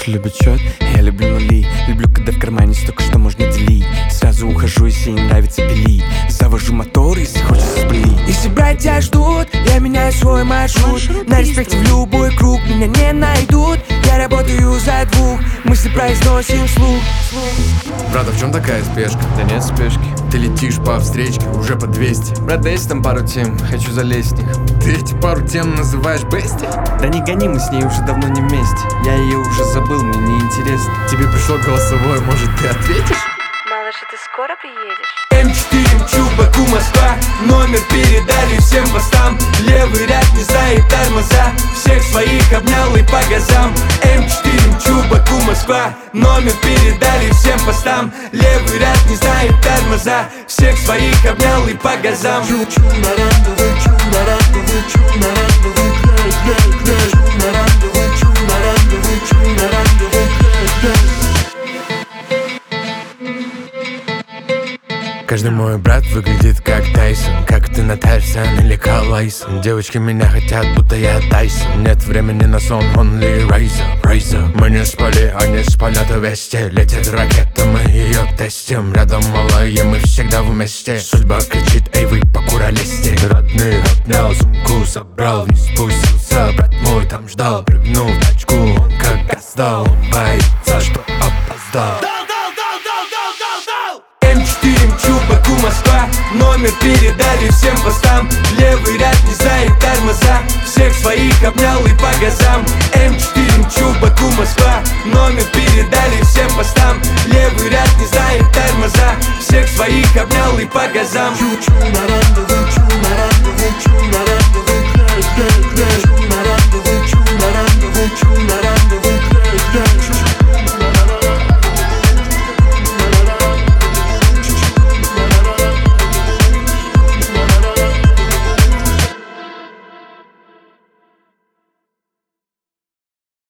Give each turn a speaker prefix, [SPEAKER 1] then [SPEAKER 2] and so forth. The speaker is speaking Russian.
[SPEAKER 1] любит счет, я люблю нули. Люблю, когда в кармане столько, что можно делить. Сразу ухожу, если не нравится пилить. Завожу мотор, если хочется спылить. Если братья ждут, я меняю свой маршрут. На респекте в любой круг, меня не найдут. Я работаю за двух, мысли произносим вслух.
[SPEAKER 2] Брат, а в чем такая спешка?
[SPEAKER 3] Да нет спешки.
[SPEAKER 2] Ты летишь по встречке уже по 200.
[SPEAKER 3] Брат, да есть там пару тем, хочу залезть в них.
[SPEAKER 2] Ты эти пару тем называешь бести?
[SPEAKER 3] Да не гони, мы с ней уже давно не вместе. Я ее уже забыл, мне неинтересно.
[SPEAKER 2] Тебе пришло голосовое, может ты ответишь?
[SPEAKER 4] Малыш, а ты скоро приедешь?
[SPEAKER 5] М4 мчу, Баку, Москва. Номер передали всем постам. Левый ряд не знает тормоза. Всех своих обнял и по газам. М4 мчу, Баку, Москва. Номер передали всем постам. Левый ряд не знает тормоза. Всех своих обнял и по газам.
[SPEAKER 2] Каждый мой брат выглядит как Тайсон. Как ты на Тайсон или Калайсон. Девочки меня хотят, будто я Тайсон. Нет времени на сон, only rise up. Мы не спали, они спалят вместе. Летит ракета, мы ее тестим. Рядом малые, мы всегда вместе. Судьба кричит, эй вы покуролесте. Родный обнял, сумку собрал, вниз спустился. Брат мой там ждал, прыгнул в тачку. Он как газ дал, он боится, что опоздал.
[SPEAKER 5] М4 мчу, Баку, Москва. Номер передали всем постам. Левый ряд не знает тормоза. Всех своих обнял и по газам. М4 мчу, Баку, Москва. Номер передали всем постам. Левый ряд не знает тормоза. Всех своих обнял и по газам.